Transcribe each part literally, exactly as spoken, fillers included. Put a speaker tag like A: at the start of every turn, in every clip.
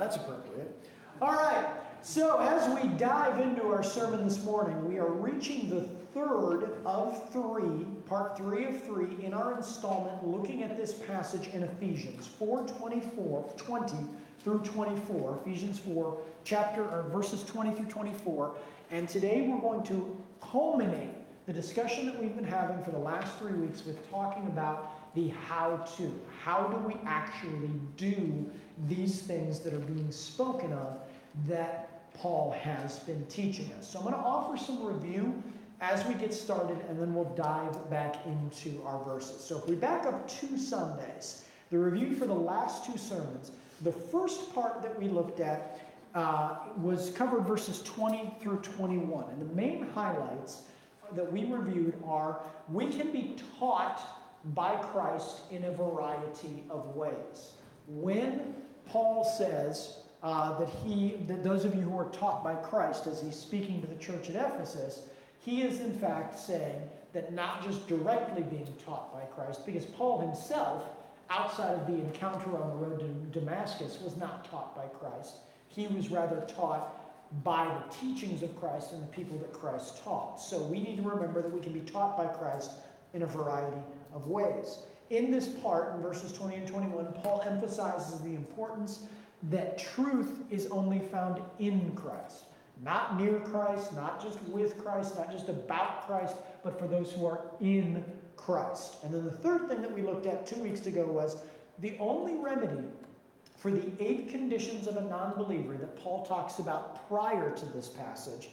A: that's appropriate. All right, so as we dive into our sermon this morning, we are reaching the third of three, part three of three, in our installment looking at this passage in Ephesians four twenty-four, twenty through twenty-four, Ephesians four, chapter or verses twenty through twenty-four, and today we're going to culminate the discussion that we've been having for the last three weeks with talking about the how-to. How do we actually do these things that are being spoken of that Paul has been teaching us? So I'm going to offer some review as we get started, and then we'll dive back into our verses. So if we back up two Sundays, the review for the last two sermons, the first part that we looked at uh, was covered verses twenty through twenty-one. And the main highlights that we reviewed are we can be taught by Christ in a variety of ways. When Paul says uh, that he, that those of you who are taught by Christ, as he's speaking to the church at Ephesus, he is in fact saying that not just directly being taught by Christ, because Paul himself, outside of the encounter on the road to Damascus, was not taught by Christ. He was rather taught by the teachings of Christ and the people that Christ taught. So we need to remember that we can be taught by Christ in a variety of ways. In this part, in verses twenty and twenty-one, Paul emphasizes the importance that truth is only found in Christ. Not near Christ, not just with Christ, not just about Christ, but for those who are in Christ. And then the third thing that we looked at two weeks ago was the only remedy for the eight conditions of a non-believer that Paul talks about prior to this passage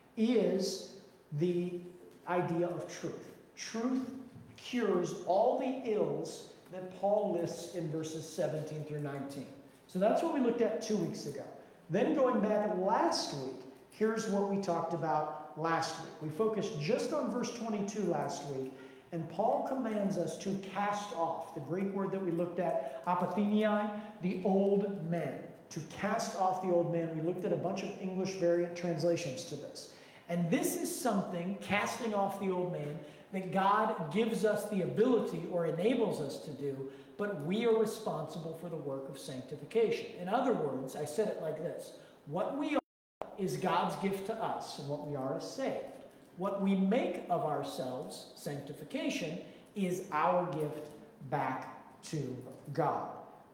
A: is the idea of truth. Truth cures all the ills that Paul lists in verses seventeen through nineteen. So that's what we looked at two weeks ago. Then going back last week, here's what we talked about last week. We focused just on verse twenty-two last week, and Paul commands us to cast off, the Greek word that we looked at, apatheniai, the old man. To cast off the old man. We looked at a bunch of English variant translations to this. And this is something, casting off the old man, that God gives us the ability or enables us to do, but we are responsible for the work of sanctification. In other words, I said it like this: what we are is God's gift to us, and what we are is saved. What we make of ourselves, sanctification, is our gift back to God.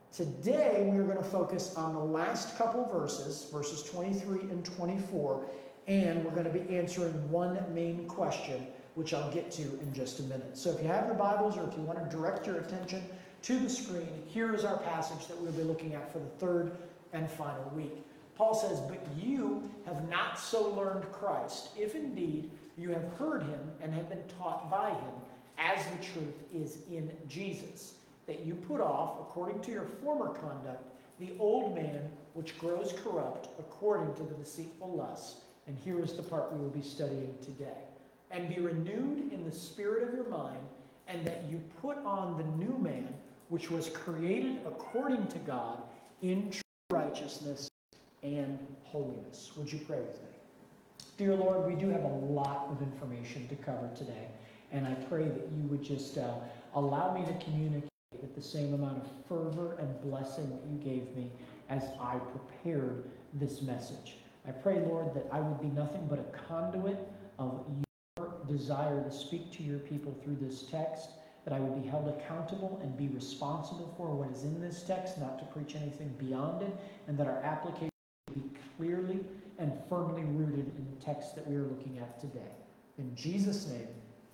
A: Today, we're going to focus on the last couple verses, verses twenty-three and twenty-four, and we're going to be answering one main question, which I'll get to in just a minute. So if you have your Bibles, or if you want to direct your attention to the screen, here is our passage that we'll be looking at for the third and final week. Paul says, "But you have not so learned Christ, if indeed you have heard him and have been taught by him, as the truth is in Jesus, that you put off, according to your former conduct, the old man which grows corrupt according to the deceitful lusts." And here is the part we will be studying today. "And be renewed in the spirit of your mind, and that you put on the new man, which was created according to God in true righteousness and holiness." Would you pray with me? Dear Lord, we do have a lot of information to cover today, and I pray that you would just uh, allow me to communicate with the same amount of fervor and blessing that you gave me as I prepared this message. I pray, Lord, that I would be nothing but a conduit of your desire to speak to your people through this text, that I would be held accountable and be responsible for what is in this text, not to preach anything beyond it, and that our application would be clearly and firmly rooted in the text that we are looking at today. In Jesus' name,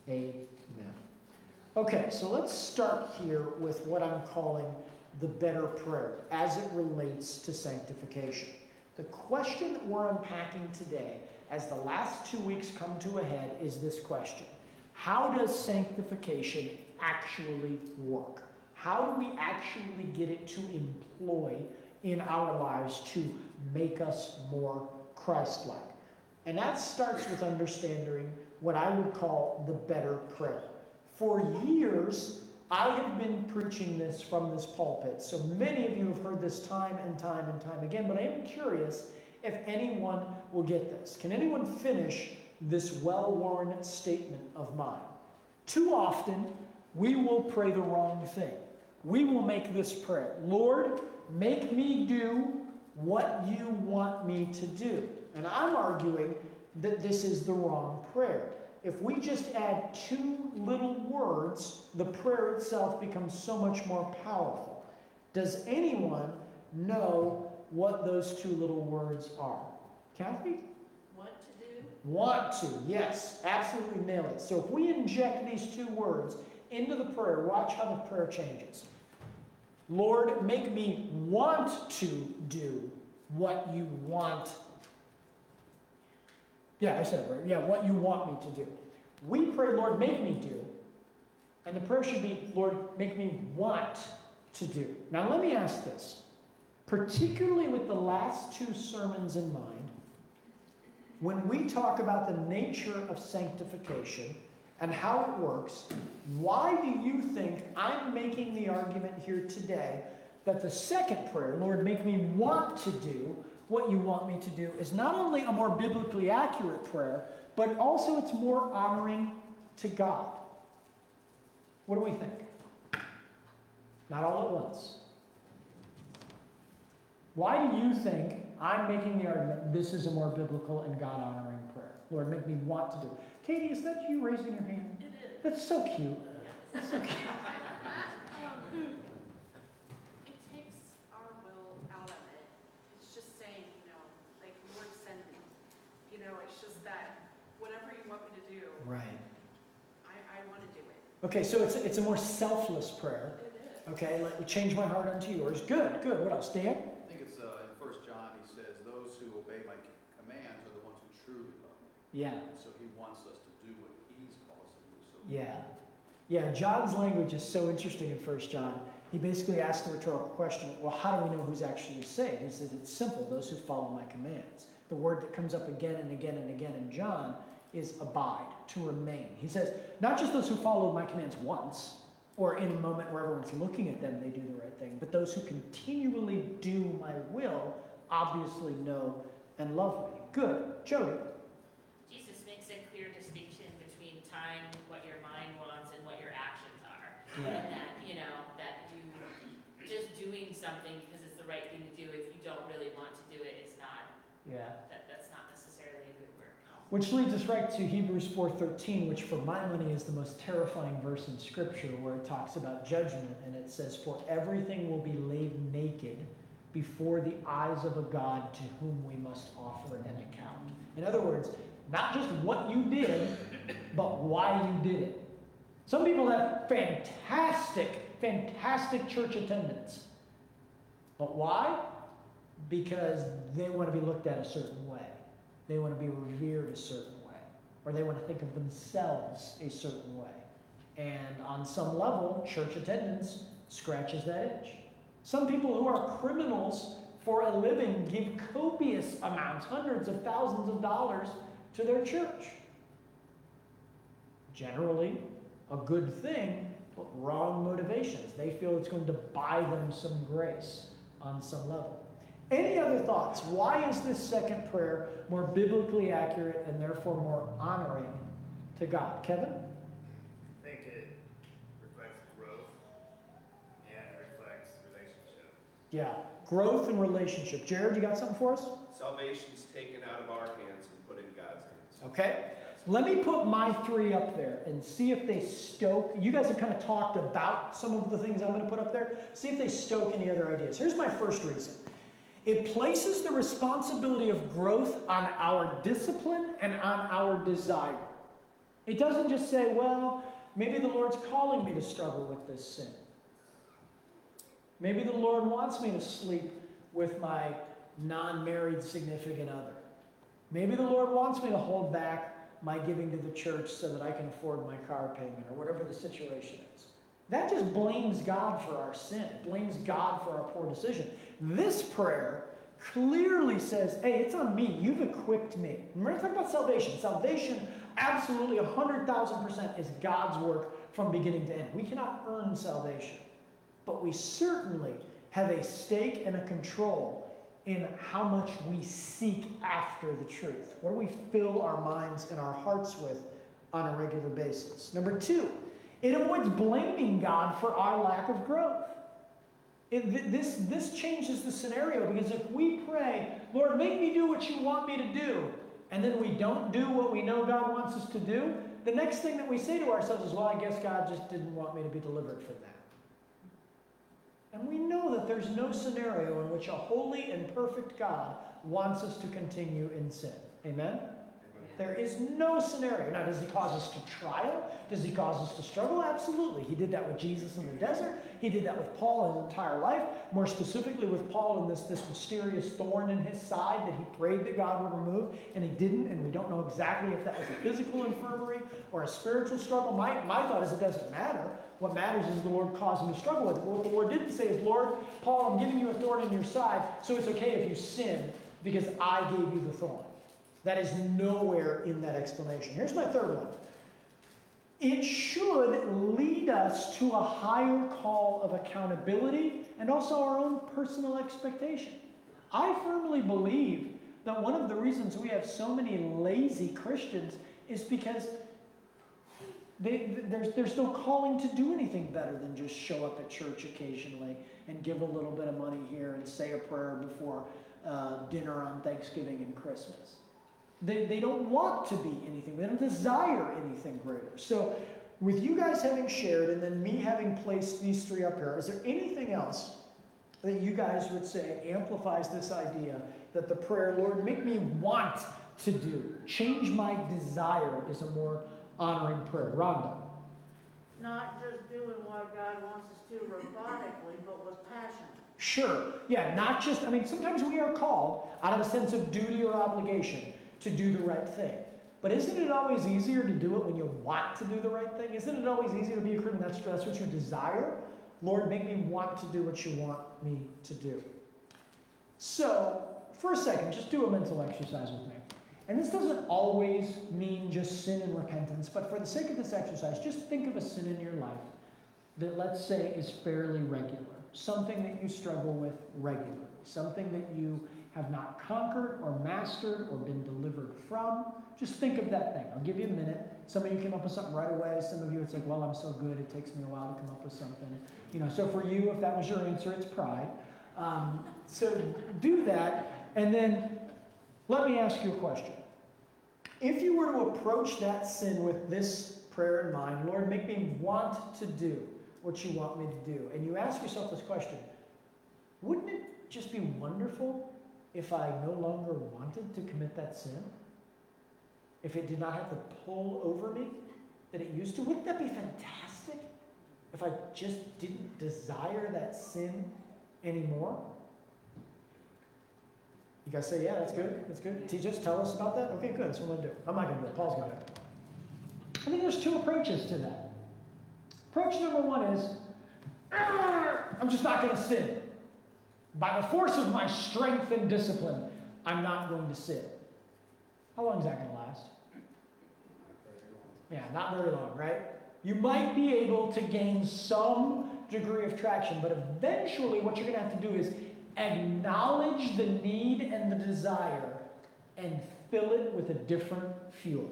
A: amen. Okay, so let's start here with what I'm calling the better prayer as it relates to sanctification. The question that we're unpacking today, as the last two weeks come to a head, is this question: how does sanctification actually work? How do we actually get it to employ in our lives to make us more Christ-like? And that starts with understanding what I would call the better prayer. For years, I have been preaching this from this pulpit, so many of you have heard this time and time and time again, but I am curious if anyone will get this. Can anyone finish this well-worn statement of mine? Too often, we will pray the wrong thing. We will make this prayer: Lord, make me do what you want me to do. And I'm arguing that this is the wrong prayer. If we just add two little words, the prayer itself becomes so much more powerful. Does anyone know what those two little words are? Kathy?
B: Want to do?
A: Want to, yes, absolutely nailed it. So if we inject these two words into the prayer, watch how the prayer changes. Lord, make me want to do what you want. Yeah, I said it right. Yeah, what you want me to do. We pray, Lord, make me do. And the prayer should be, Lord, make me want to do. Now let me ask this. Particularly with the last two sermons in mind, when we talk about the nature of sanctification and how it works, why do you think I'm making the argument here today that the second prayer, Lord, make me want to do what you want me to do, is not only a more biblically accurate prayer, but also it's more honoring to God? What do we think? Not all at once. Why do you think I'm making the argument this is a more biblical and God-honoring prayer? Lord, make me want to do it. Katie, is that you raising your hand?
B: It is.
A: That's so cute. That's so cute.
B: Um, it takes our will out of it. It's just saying, you know, like, Lord, send me. You know, it's just that whatever you want me to do,
A: Right.
B: I, I want to do it.
A: Okay, so it's, it's a more selfless prayer.
B: It is.
A: Okay, let me change my heart unto yours. Good, good. What else, Dan?
C: I think it's uh, in First John, he says, those who obey my commands are the ones who truly love me.
A: Yeah,
C: And so he wants us to do what he's called us to do. So
A: yeah. Yeah, John's language is so interesting in First John. He basically asks the rhetorical question, well, how do we know who's actually saved? He says, it's simple, those who follow my commands. The word that comes up again and again and again in John is abide, to remain. He says, not just those who follow my commands once, or in a moment where everyone's looking at them, they do the right thing, but those who continually do my will obviously know and love me. Good. Jody.
D: Jesus makes a clear distinction between time, what your mind wants, and what your actions are.
A: Yeah.
D: And that, you know, that you just doing something because it's the right thing to do, if you don't really want to do it, it's not,
A: Yeah.
D: that, that's not necessarily a good work.
A: Which leads us right to Hebrews four thirteen, which for my money is the most terrifying verse in Scripture, where it talks about judgment, and it says, for everything will be laid naked before the eyes of a God to whom we must offer an account. In other words, not just what you did, but why you did it. Some people have fantastic, fantastic church attendance. But why? Because they want to be looked at a certain way. They want to be revered a certain way. Or they want to think of themselves a certain way. And on some level, church attendance scratches that itch. Some people who are criminals for a living give copious amounts, hundreds of thousands of dollars, to their church. Generally, a good thing, but wrong motivations. They feel it's going to buy them some grace on some level. Any other thoughts? Why is this second prayer more biblically accurate and therefore more honoring to God? Kevin?
E: I think it reflects growth and it reflects relationship.
A: Yeah, growth and relationship. Jared, you got something for us?
F: Salvation's taken out of our hands and put in God's hands.
A: Okay. Let me put my three up there and see if they stoke. You guys have kind of talked about some of the things I'm going to put up there. See if they stoke any other ideas. Here's my first reason. It places the responsibility of growth on our discipline and on our desire. It doesn't just say, well, maybe the Lord's calling me to struggle with this sin. Maybe the Lord wants me to sleep with my non-married significant other. Maybe the Lord wants me to hold back my giving to the church so that I can afford my car payment or whatever the situation is. That just blames God for our sin, blames God for our poor decision. This prayer clearly says, hey, it's on me. You've equipped me. And we're going to talk about salvation. Salvation, absolutely one hundred thousand percent is God's work from beginning to end. We cannot earn salvation, but we certainly have a stake and a control in how much we seek after the truth. What do we fill our minds and our hearts with on a regular basis? Number two, it avoids blaming God for our lack of growth. It, th- this, this changes the scenario, because if we pray, Lord, make me do what you want me to do, and then we don't do what we know God wants us to do, the next thing that we say to ourselves is, well, I guess God just didn't want me to be delivered from that. And we know that there's no scenario in which a holy and perfect God wants us to continue in sin. Amen? There is no scenario. Now, does he cause us to trial? Does he cause us to struggle? Absolutely. He did that with Jesus in the desert. He did that with Paul his entire life. More specifically with Paul and this, this mysterious thorn in his side that he prayed that God would remove, and he didn't, and we don't know exactly if that was a physical infirmary or a spiritual struggle. My, my thought is it doesn't matter. What matters is the Lord caused him to struggle with it. What the Lord didn't say is, Lord, Paul, I'm giving you a thorn in your side, so it's okay if you sin because I gave you the thorn. That is nowhere in that explanation. Here's my third one. It should lead us to a higher call of accountability and also our own personal expectation. I firmly believe that one of the reasons we have so many lazy Christians is because they, there's, there's no calling to do anything better than just show up at church occasionally and give a little bit of money here and say a prayer before uh, dinner on Thanksgiving and Christmas. They, they don't want to be anything. They don't desire anything greater. So with you guys having shared and then me having placed these three up here, is there anything else that you guys would say amplifies this idea that the prayer, Lord, make me want to do, change my desire, is a more honoring prayer? Rhonda.
G: Not just doing what God wants us to robotically, but with passion.
A: Sure. Yeah, not just, I mean, sometimes we are called out of a sense of duty or obligation to do the right thing. But isn't it always easier to do it when you want to do the right thing? Isn't it always easier to be a Christian? That's, that's what you desire. Lord, make me want to do what you want me to do. So, for a second, just do a mental exercise with me. And this doesn't always mean just sin and repentance, but for the sake of this exercise, just think of a sin in your life that, let's say, is fairly regular. Something that you struggle with regularly. Something that you have not conquered or mastered or been delivered from. Just think of that thing. I'll give you a minute. Some of you came up with something right away. Some of you, it's like, well, I'm so good, it takes me a while to come up with something. You know, so for you, if that was your answer, it's pride. Um, so do that, and then let me ask you a question. If you were to approach that sin with this prayer in mind, Lord, make me want to do what you want me to do, and you ask yourself this question, wouldn't it just be wonderful if I no longer wanted to commit that sin? If it did not have the pull over me that it used to? Wouldn't that be fantastic? If I just didn't desire that sin anymore? You guys say, yeah, that's good, that's good. T, just tell us about that? Okay, good, that's what I'm going to do. I'm not going to do it, Paul's going to do it. I think there's two approaches to that. Approach number one is, I'm just not going to sin. By the force of my strength and discipline, I'm not going to sin. How long is that going to last? Yeah, not very long, right? You might be able to gain some degree of traction, but eventually what you're going to have to do is acknowledge the need and the desire and fill it with a different fuel.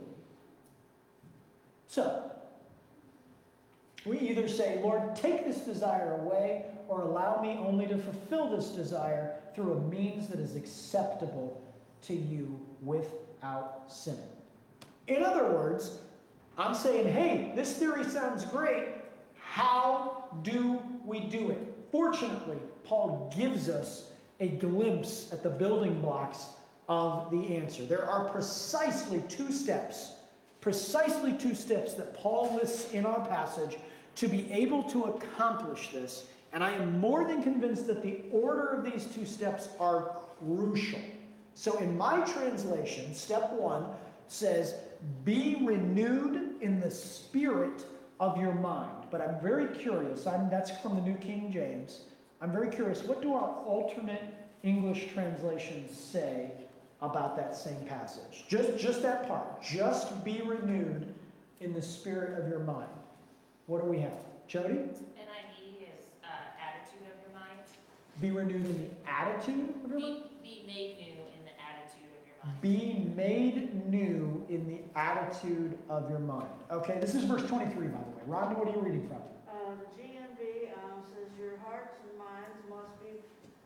A: So, we either say, Lord, take this desire away, or allow me only to fulfill this desire through a means that is acceptable to you without sin. In other words, I'm saying, hey, this theory sounds great. How do we do it? Fortunately, Paul gives us a glimpse at the building blocks of the answer. There are precisely two steps, precisely two steps that Paul lists in our passage to be able to accomplish this. And I am more than convinced that the order of these two steps are crucial. So in my translation, step one says, be renewed in the spirit of your mind. But I'm very curious, I'm, that's from the New King James. I'm very curious, what do our alternate English translations say about that same passage? Just, just that part. Just be renewed in the spirit of your mind. What do we have? Jody?
D: N I V is uh, attitude of your mind.
A: Be renewed in the attitude of your mind?
D: Be, be made new in the attitude of your mind.
A: Be made new in the attitude of your mind. Okay, this is verse twenty-three, by the way. Rhonda, what are you reading from?
G: Uh, the G M V um, says your hearts and minds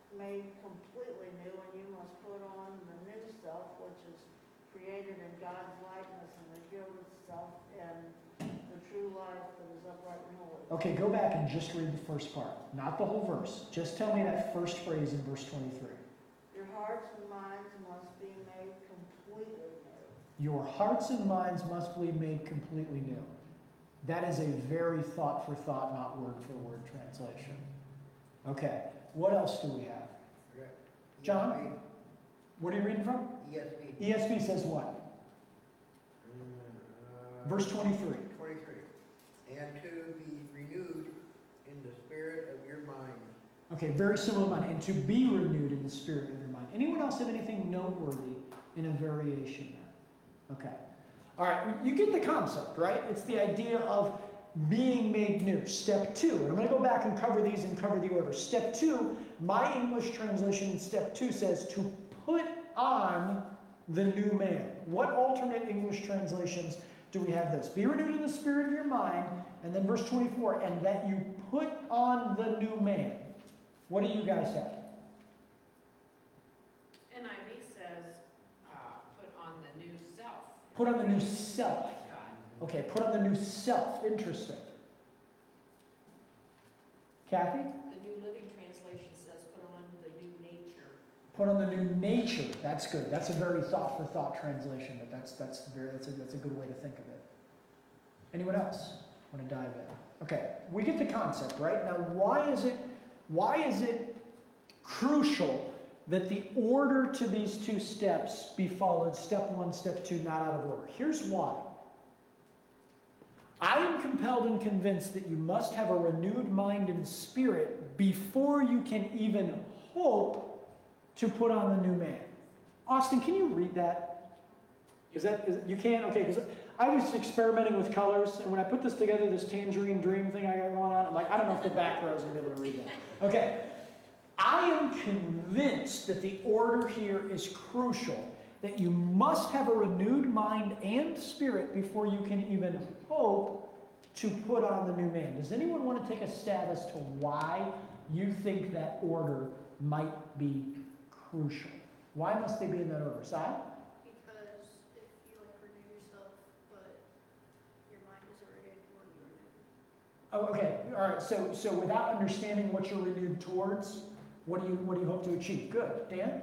G: made completely new, and you must put on the new self, which is created in God's likeness and revealed itself in the true life that is upright and holy.
A: Okay, go back and just read the first part, not the whole verse. Just tell me that first phrase in verse twenty-three.
G: Your hearts and minds must be made completely new.
A: Your hearts and minds must be made completely new. That is a very thought for thought, not word for word translation. Okay, what else do we have? John? What are you reading from?
H: E S V.
A: E S V says what?
H: Uh,
A: Verse twenty-three.
H: twenty-three. And to be renewed in the spirit of your mind.
A: Okay, very similar line. And to be renewed in the spirit of your mind. Anyone else have anything noteworthy in a variation there? Okay. All right, you get the concept, right? It's the idea of being made new. Step two, and I'm going to go back and cover these and cover the order. Step two, my English translation in step two says to put on the new man. What alternate English translations do we have this? Be renewed in the spirit of your mind, and then verse twenty-four, and that you put on the new man. What do you guys have?
I: N I V says, uh, put on the new self.
A: Put on the new self. Okay, put on the new self. Interesting. Kathy?
I: The New Living Translation says, put on the new nature.
A: Put on the new nature. That's good. That's a very thought for thought translation, but that's that's very that's a that's a good way to think of it. Anyone else want to dive in? Okay, we get the concept, right? Now why is it why is it crucial that the order to these two steps be followed, step one, step two, not out of order? Here's why. I am compelled and convinced that you must have a renewed mind and spirit before you can even hope to put on the new man. Austin, can you read that? Is that, is, you can? Okay, because I was experimenting with colors, and when I put this together, this tangerine dream thing I got going on, I'm like, I don't know if the back row is going to be able to read that. Okay. I am convinced that the order here is crucial, that you must have a renewed mind and spirit before you can even hope to put on the new man. Does anyone want to take a stab as to why you think that order might be crucial? Why must they be in that order? Si?
B: Because if you like renew yourself, but your mind is already renewed.
A: Oh, okay. All right. So, so without understanding what you're renewed towards, what do you what do you hope to achieve? Good. Dan?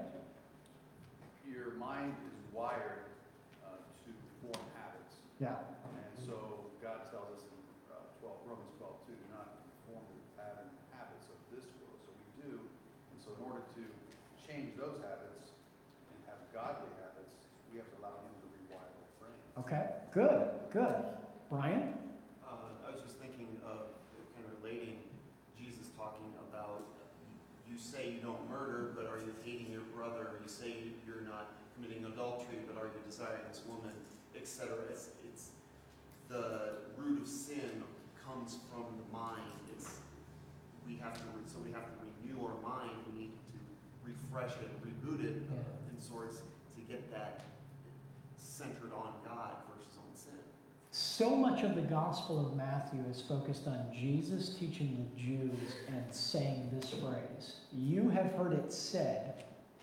C: Your mind is wired uh, to form habits.
A: Yeah.
C: And so God tells us in uh, twelve, Romans twelve two, do not conform to the pattern habits of this world. So we do. And so in order to change those habits and have godly habits, we have to allow Him to rewire our brain.
A: Okay. Good. Good. Brian?
J: Uh, I was just thinking of kind of relating Jesus talking about you say you don't murder, but are you hating your brother? You say you're not committing adultery, but are you desiring this woman, et cetera. It's, it's the root of sin comes from the mind. It's we have to so we have to renew our mind. We need to refresh it, reboot it uh,
A: Yeah.
J: in sorts to get that centered on God versus on sin.
A: So much of the Gospel of Matthew is focused on Jesus teaching the Jews and saying this phrase, you have heard it said,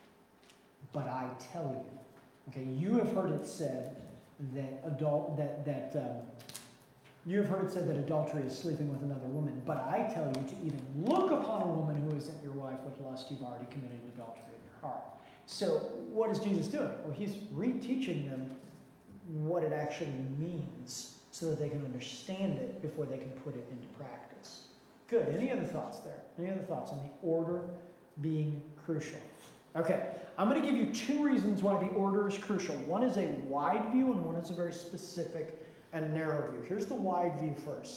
A: but I tell you. Okay, you have heard it said that adult that that um, you have heard it said that adultery is sleeping with another woman, but I tell you to even look upon a woman who isn't your wife with lust, you've already committed adultery in your heart. So what is Jesus doing? Well, he's reteaching them what it actually means so that they can understand it before they can put it into practice. Good. Any other thoughts there? Any other thoughts on the order being crucial? Okay, I'm going to give you two reasons why the order is crucial. One is a wide view and one is a very specific and narrow view. Here's the wide view first.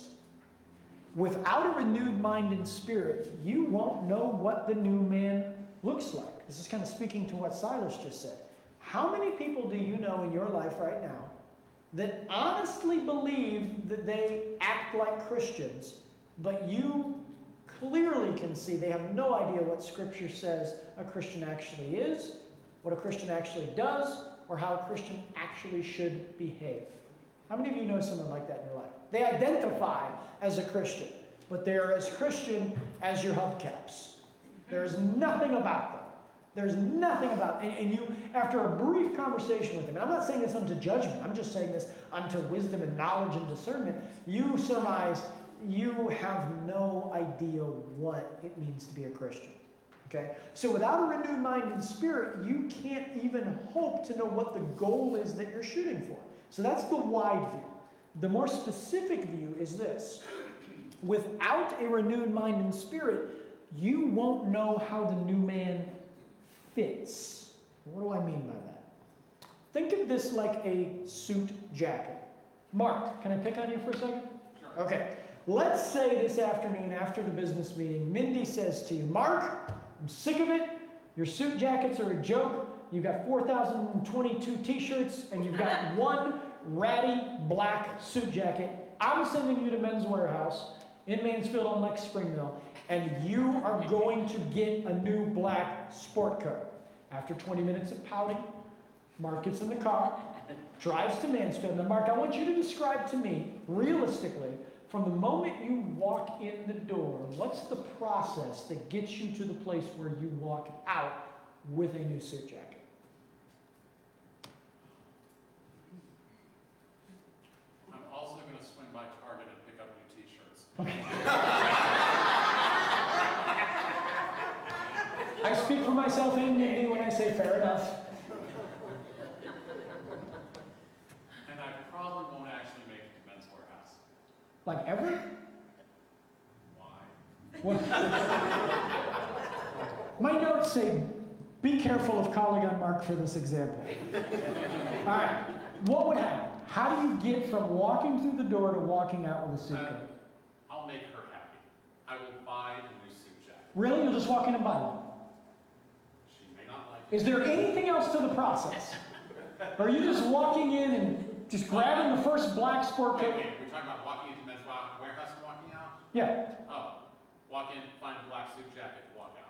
A: Without a renewed mind and spirit, you won't know what the new man looks like. This is kind of speaking to what Silas just said. How many people do you know in your life right now that honestly believe that they act like Christians, but you clearly can see they have no idea what Scripture says a Christian actually is, what a Christian actually does, or how a Christian actually should behave? How many of you know someone like that in your life? They identify as a Christian, but they're as Christian as your hubcaps. There's nothing about them. There's nothing about, and, and you, after a brief conversation with them, and I'm not saying this unto judgment, I'm just saying this unto wisdom and knowledge and discernment, you surmise you have no idea what it means to be a Christian. Okay? So without a renewed mind and spirit, you can't even hope to know what the goal is that you're shooting for. So that's the wide view. The more specific view is this. Without a renewed mind and spirit, you won't know how the new man fits. What do I mean by that? Think of this like a suit jacket. Mark, can I pick on you for a second?
C: Sure.
A: Okay. Let's say this afternoon after the business meeting, Mindy says to you, Mark, I'm sick of it. Your suit jackets are a joke. You've got four thousand twenty-two t-shirts and you've got one ratty black suit jacket. I'm sending you to Men's Warehouse in Mansfield on Lake Springmill, and you are going to get a new black sport coat. After twenty minutes of pouting, Mark gets in the car, drives to Mansfield. Now, Mark, I want you to describe to me, realistically, from the moment you walk in the door, what's the process that gets you to the place where you walk out with a new suit jacket?
K: I'm also going to swing by Target and pick up new t-shirts.
A: I speak for myself and Mindy when I say fair enough.
K: And I probably won't actually make it to Men's Warehouse.
A: Like ever?
K: Why?
A: What? My notes say, be careful of calling on Mark for this example. All right, what would happen? How do you get from walking through the door to walking out with a suit
K: Uh,
A: coat?
K: I'll make her happy. I will buy a new suit jacket.
A: Really? You'll just walk in and buy one?
K: She may not like it.
A: Is there anything else to the process? Or are you just walking in and just grabbing the first black sport
K: Wait,
A: coat?
K: wait, we're talking about walking into Men's Wa- Warehouse and walking out?
A: Yeah.
K: Oh, walk in, find a black suit jacket, walk out.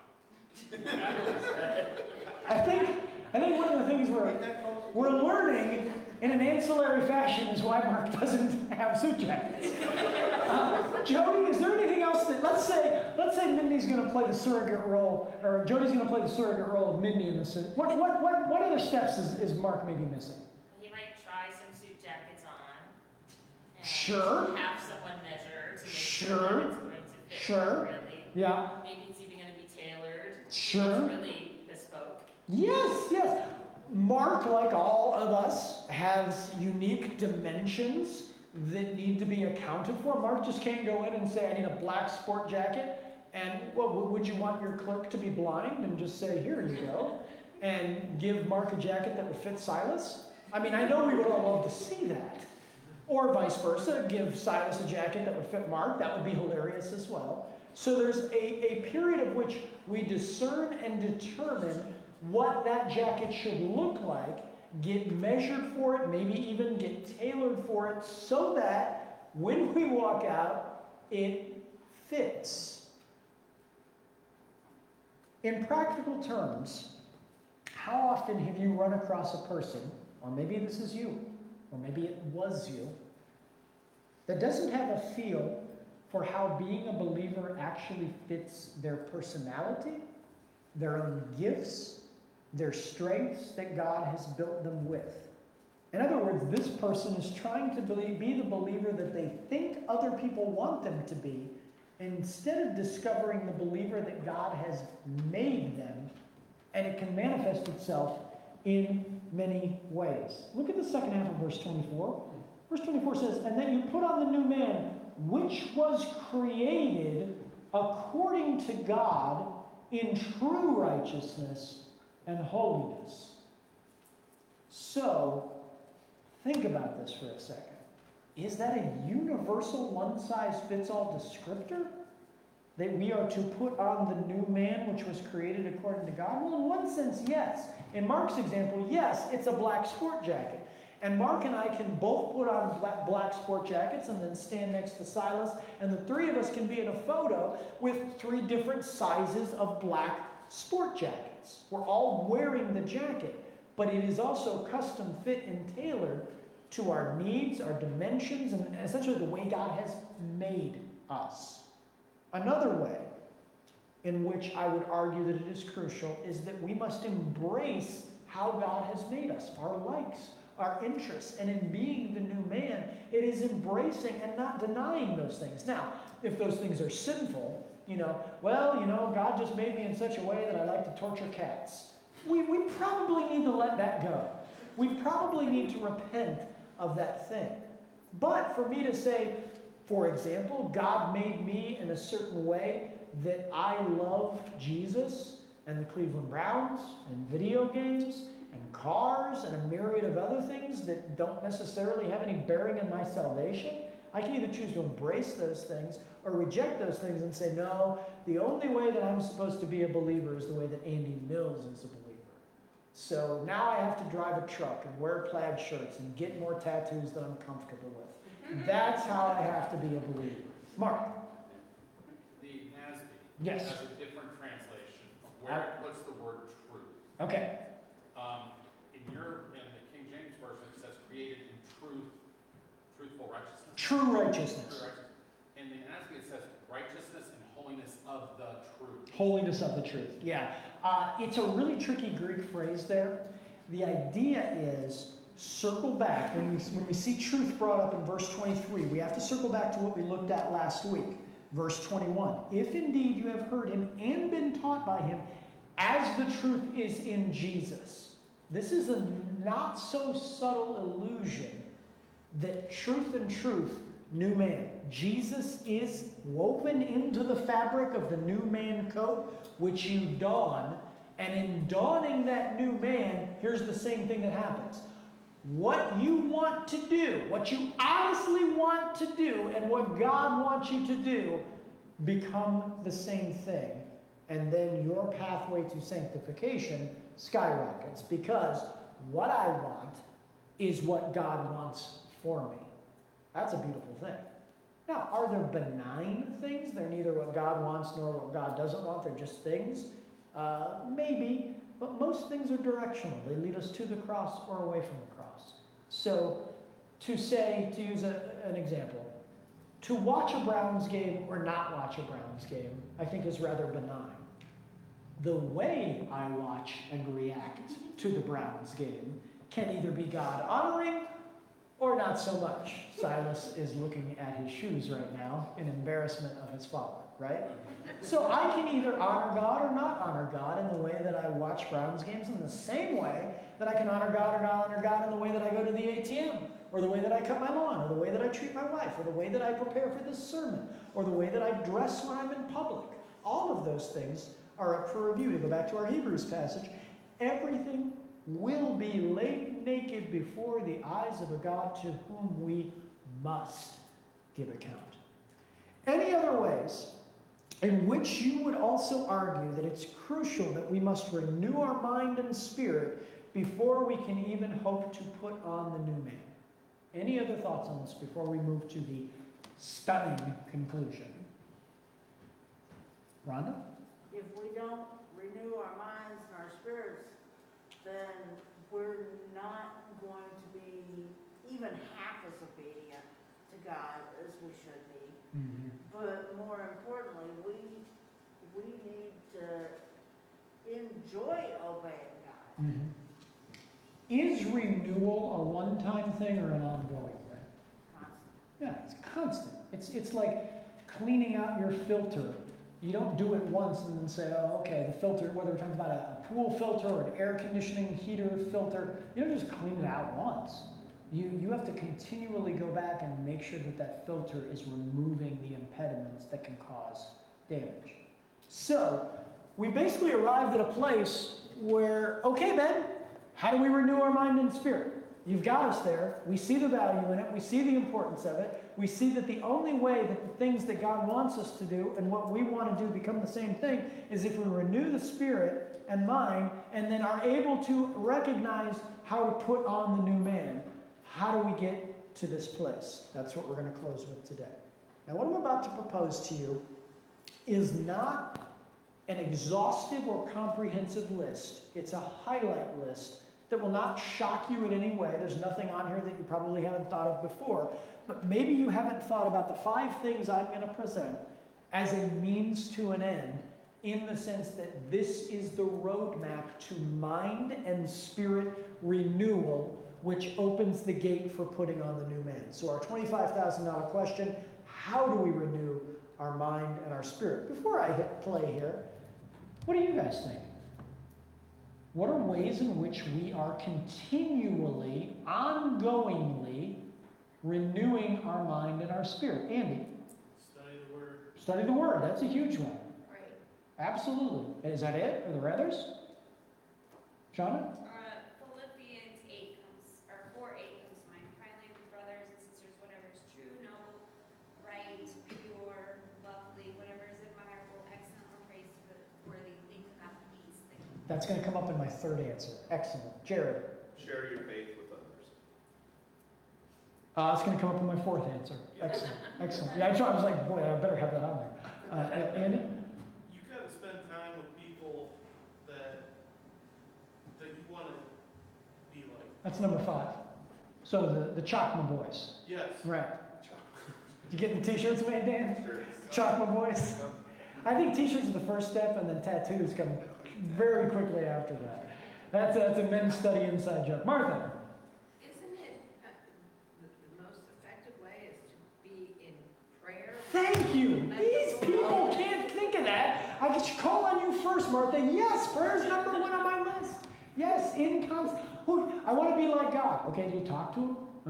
A: I think, I think one of the things we're, we're learning in an ancillary fashion is why Mark doesn't have suit jackets. Uh, Jody, is there anything else that, let's say, let's say Mindy's going to play the surrogate role, or Jody's going to play the surrogate role of Mindy in the suit. What, what, what, what other steps is, is Mark maybe missing?
D: He might try some suit jackets on. And
A: Sure.
D: have someone measure to make
A: Sure.
D: sure that it's going to fit
A: Sure.
D: appropriately.
A: Yeah.
D: Maybe it's even going to be tailored.
A: Sure.
D: It's really bespoke.
A: Yes, yes. Mark, like all of us, has unique dimensions that need to be accounted for. Mark just can't go in and say, I need a black sport jacket. And, well, w- would you want your clerk to be blind and just say, here you go, and give Mark a jacket that would fit Silas? I mean, I know we would all love to see that. Or vice versa, give Silas a jacket that would fit Mark. That would be hilarious as well. So there's a, a period of which we discern and determine what that jacket should look like, get measured for it, maybe even get tailored for it, so that when we walk out, it fits. In practical terms, how often have you run across a person, or maybe this is you, or maybe it was you, that doesn't have a feel for how being a believer actually fits their personality, their own gifts, their strengths that God has built them with? In other words, this person is trying to be the believer that they think other people want them to be, instead of discovering the believer that God has made them, and it can manifest itself in many ways. Look at the second half of verse twenty-four. Verse twenty-four says, and then you put on the new man, which was created according to God in true righteousness and holiness. So, think about this for a second. Is that a universal one-size-fits-all descriptor? That we are to put on the new man which was created according to God? Well, in one sense, yes. In Mark's example, yes, it's a black sport jacket. And Mark and I can both put on black, black sport jackets and then stand next to Silas, and the three of us can be in a photo with three different sizes of black sport jackets. We're all wearing the jacket, but it is also custom fit and tailored to our needs, our dimensions, and essentially the way God has made us. Another way in which I would argue that it is crucial, is that we must embrace how God has made us, our likes, our interests, and in being the new man, it is embracing and not denying those things. Now, if those things are sinful, you know, well, you know, God just made me in such a way that I like to torture cats. We, we probably need to let that go. We probably need to repent of that thing. But for me to say, for example, God made me in a certain way that I love Jesus and the Cleveland Browns and video games and cars and a myriad of other things that don't necessarily have any bearing in my salvation, I can either choose to embrace those things or reject those things and say, no, the only way that I'm supposed to be a believer is the way that Andy Mills is a believer. So now I have to drive a truck and wear plaid shirts and get more tattoos than I'm comfortable with. That's how I have to be a believer. Mark.
K: The N A S B
A: Yes.
K: has a different translation of where it puts the word truth.
A: Okay.
K: Um, in your, in the King James Version, it says created in truth, truthful righteousness.
A: True righteousness.
K: True righteousness. In the N A S B, it says righteousness and holiness of the truth.
A: Holiness of the truth. Yeah. Uh, it's a really tricky Greek phrase there. The idea is circle back. When we, when we see truth brought up in verse twenty-three, we have to circle back to what we looked at last week. Verse twenty-one. If indeed you have heard him and been taught by him, as the truth is in Jesus. This is a not so subtle illusion that truth and truth, new man. Jesus is woven into the fabric of the new man coat, which you don. And in donning that new man, here's the same thing that happens. What you want to do, what you honestly want to do, and what God wants you to do become the same thing. And then your pathway to sanctification skyrockets, because what I want is what God wants for me. That's a beautiful thing. Now, are there benign things? They're neither what God wants nor what God doesn't want. They're just things. Uh, maybe, but most things are directional. They lead us to the cross or away from the cross. So, to say, to use a, an example, to watch a Browns game or not watch a Browns game, I think is rather benign. The way I watch and react to the Browns game can either be God honoring or not so much. Silas is looking at his shoes right now in embarrassment of his father, right? So I can either honor God or not honor God in the way that I watch Browns games, in the same way that I can honor God or not honor God in the way that I go to the A T M, or the way that I cut my lawn, or the way that I treat my wife, or the way that I prepare for this sermon, or the way that I dress when I'm in public. All of those things are up for review. To go back to our Hebrews passage, everything will be laid naked before the eyes of a God to whom we must give account. Any other ways in which you would also argue that it's crucial that we must renew our mind and spirit before we can even hope to put on the new man? Any other thoughts on this before we move to the stunning conclusion? Rhonda?
G: If we don't renew our minds and our spirits, then we're not going to be even half as obedient to God as we should be.
A: Mm-hmm.
G: But more importantly, we we need to enjoy obeying God.
A: Mm-hmm. Is renewal a one-time thing or an ongoing thing?
G: Constant.
A: Yeah, it's constant. It's it's like cleaning out your filter. You don't do it once and then say, oh, okay, the filter, whether we're talking about a, a pool filter or an air conditioning heater filter, you don't just clean it out once. You, you have to continually go back and make sure that that filter is removing the impediments that can cause damage. So, we basically arrived at a place where, okay, Ben, how do we renew our mind and spirit? You've got us there. We see the value in it. We see the importance of it. We see that the only way that the things that God wants us to do and what we want to do become the same thing is if we renew the spirit and mind and then are able to recognize how to put on the new man. How do we get to this place? That's what we're going to close with today. Now, what I'm about to propose to you is not an exhaustive or comprehensive list. It's a highlight list that will not shock you in any way. There's nothing on here that you probably haven't thought of before. But maybe you haven't thought about the five things I'm going to present as a means to an end in the sense that this is the roadmap to mind and spirit renewal, which opens the gate for putting on the new man. So our twenty-five thousand dollars question, how do we renew our mind and our spirit? Before I hit play here, what do you guys think? What are ways in which we are continually, ongoingly renewing our mind and our spirit? Andy?
E: Study the word.
A: Study the Word. That's a huge one.
I: Right.
A: Absolutely. Is that it? Are there others? Shauna?
L: Uh, Philippians eight comes, or four eight comes to mind. Finally, brothers and sisters, whatever is true, noble, right, pure, lovely, whatever is admirable, excellent, or praiseworthy, think about these things.
A: That's going to come up in my third answer. Excellent. Jared?
F: Share your faith with others.
A: Uh, it's going to come up in my fourth answer. Excellent. Excellent. Yeah, I was like, boy, I better have that on there. Uh, Andy?
E: You gotta spend time with people that, that you wanna be like.
A: That's number five. So the, the Chakma Boys.
E: Yes.
A: Right. You getting the t-shirts made, Dan?
F: Sure.
A: Chakma Boys? I think t-shirts are the first step, and then tattoos come very quickly after that. That's a, that's a men's study inside joke. Martha?
I: Isn't it, uh, the, the most effective way is to be in prayer?
A: Thank you. These people can't think of that. I should call on you first, Martha. Yes, prayer's number one on my list. Yes, in constant. I want to be like God. Okay, do you talk to him? Uh.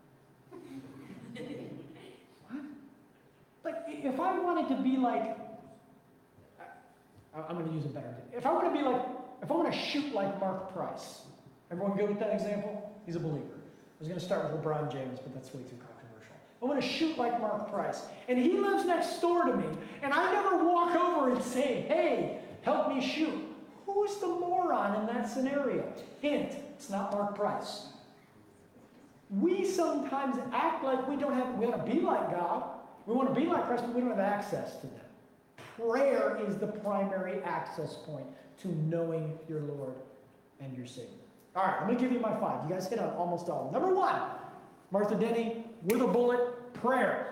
A: What? Like, if I wanted to be like, I, I'm going to use a better. If I want to be like, if I want to shoot like Mark Price, everyone good with that example? He's a believer. I was going to start with LeBron James, but that's way too controversial. I want to shoot like Mark Price, and he lives next door to me, and I never walk over and say, hey, help me shoot. Who's the moron in that scenario? Hint, it's not Mark Price. We sometimes act like we don't have, we want to be like God. We want to be like Christ, but we don't have access to them. Prayer is the primary access point to knowing your Lord and your Savior. All right, I'm going to give you my five. You guys hit on almost all of them. Number one, Martha Denny, with a bullet, prayer.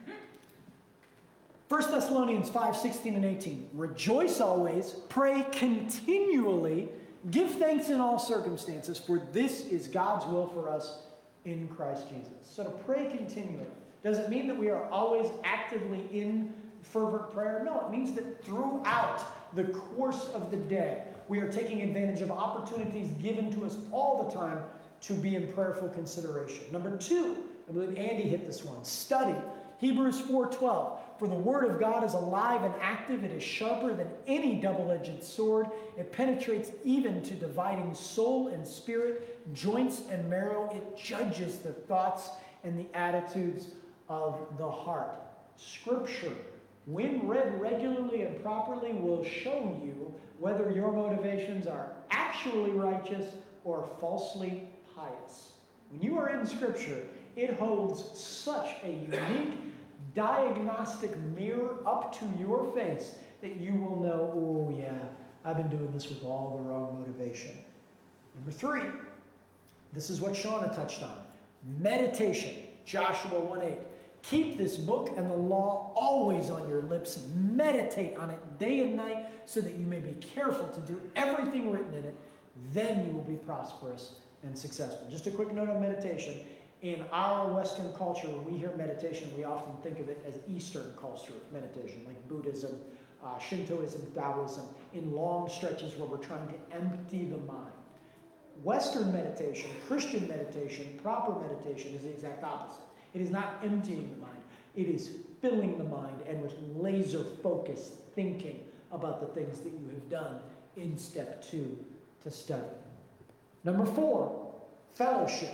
A: First Thessalonians five, sixteen and eighteen. Rejoice always, pray continually, give thanks in all circumstances, for this is God's will for us in Christ Jesus. So to pray continually doesn't mean that we are always actively in fervent prayer. No, it means that throughout the course of the day, we are taking advantage of opportunities given to us all the time to be in prayerful consideration. Number two, I believe Andy hit this one. Study. Hebrews four twelve. For the word of God is alive and active. It is sharper than any double-edged sword. It penetrates even to dividing soul and spirit, joints and marrow. It judges the thoughts and the attitudes of the heart. Scripture, when read regularly and properly, will show you whether your motivations are actually righteous or falsely pious. When you are in Scripture, it holds such a unique diagnostic mirror up to your face that you will know, oh yeah, I've been doing this with all the wrong motivation. Number three, this is what Shauna touched on. Meditation, Joshua one eight. Keep this book and the law always on your lips. Meditate on it day and night so that you may be careful to do everything written in it. Then you will be prosperous and successful. Just a quick note on meditation. In our Western culture, when we hear meditation, we often think of it as Eastern culture meditation, like Buddhism, uh, Shintoism, Taoism, in long stretches where we're trying to empty the mind. Western meditation, Christian meditation, proper meditation is the exact opposite. It is not emptying the mind. It is filling the mind and with laser-focused thinking about the things that you have done in step two to study. Number four, fellowship.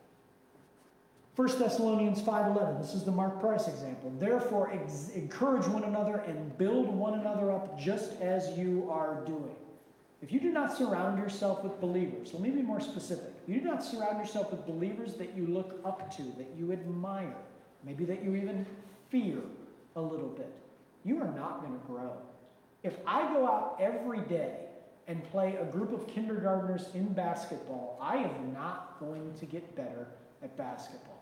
A: First Thessalonians five eleven, this is the Mark Price example. Therefore, ex- encourage one another and build one another up just as you are doing. If you do not surround yourself with believers, let me be more specific. You do not surround yourself with believers that you look up to, that you admire, maybe that you even fear a little bit. You are not going to grow. If I go out every day and play a group of kindergartners in basketball, I am not going to get better at basketball.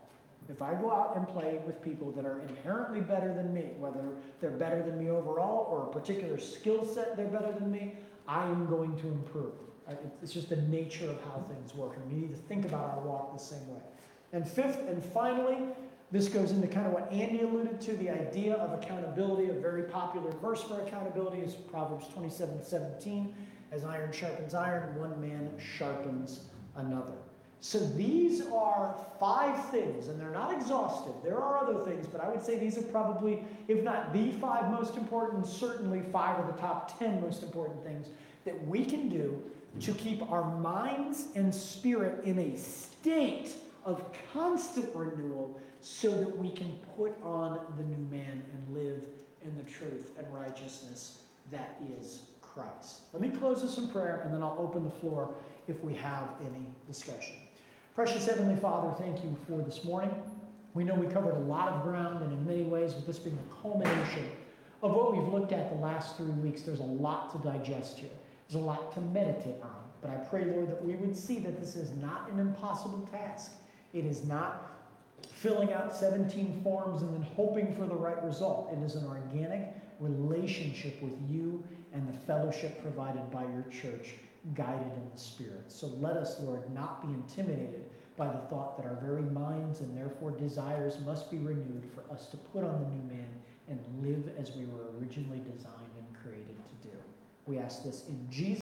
A: If I go out and play with people that are inherently better than me, whether they're better than me overall or a particular skill set they're better than me, I am going to improve. Uh, it- It's just the nature of how things work, and we need to think about our walk the same way. And fifth and finally, this goes into kind of what Andy alluded to, the idea of accountability. A very popular verse for accountability is Proverbs twenty-seven seventeen. As iron sharpens iron, one man sharpens another. So these are five things, and they're not exhaustive. There are other things, but I would say these are probably, if not the five most important, certainly five of the top ten most important things that we can do to keep our minds and spirit in a state of constant renewal so that we can put on the new man and live in the truth and righteousness that is Christ. Let me close this in prayer, and then I'll open the floor if we have any discussion. Precious Heavenly Father, thank you for this morning. We know we covered a lot of ground, and in many ways, with this being the culmination of what we've looked at the last three weeks, there's a lot to digest here. There's a lot to meditate on. But I pray, Lord, that we would see that this is not an impossible task. It is not filling out seventeen forms and then hoping for the right result. It is an organic relationship with you and the fellowship provided by your church, guided in the Spirit. So let us, Lord, not be intimidated by the thought that our very minds and therefore desires must be renewed for us to put on the new man and live as we were originally designed and created to do. We ask this in Jesus'